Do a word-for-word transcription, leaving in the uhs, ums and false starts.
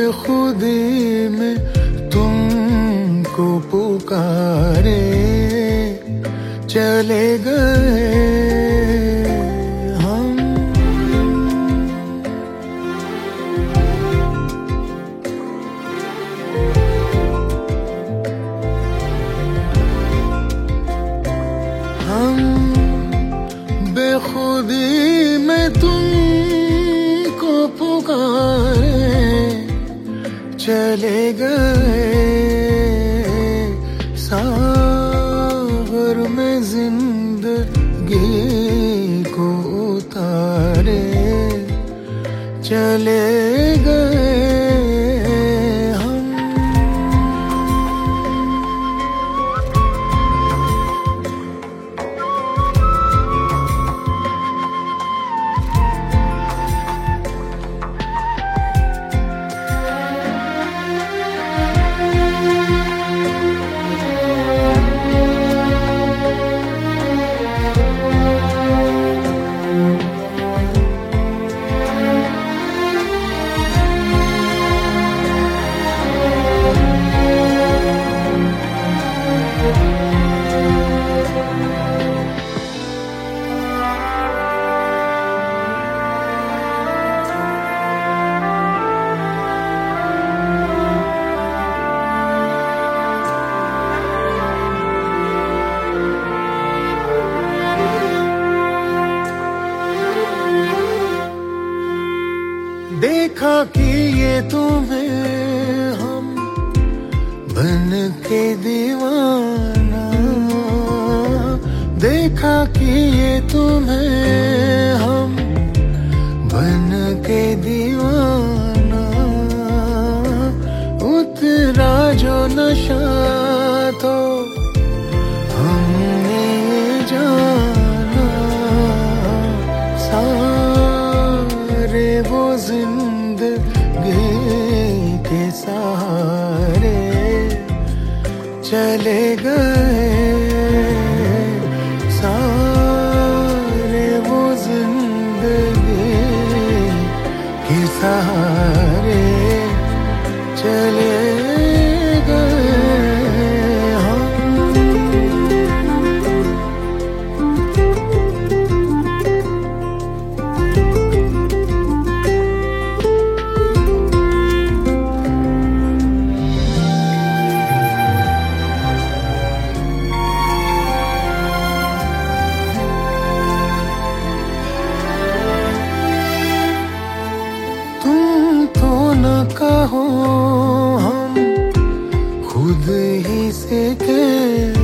बेखुदी में तुमको पुकारे चले गए हम। हम बेखुदी में तुमको पुकारे चले गए सागर में जिंदगी को उतारे चले गए हम। देखा कि ये तुम्हें हम बन के दीवाना, देखा कि ये तुम्हें हम बन के दीवाना, उतरा जो नशा तो हमने जाना सारे वो जिंदगी के सहारे चले गए सारे वो जिंदगी के सहारे चले गए हम। कहो हम खुद ही से के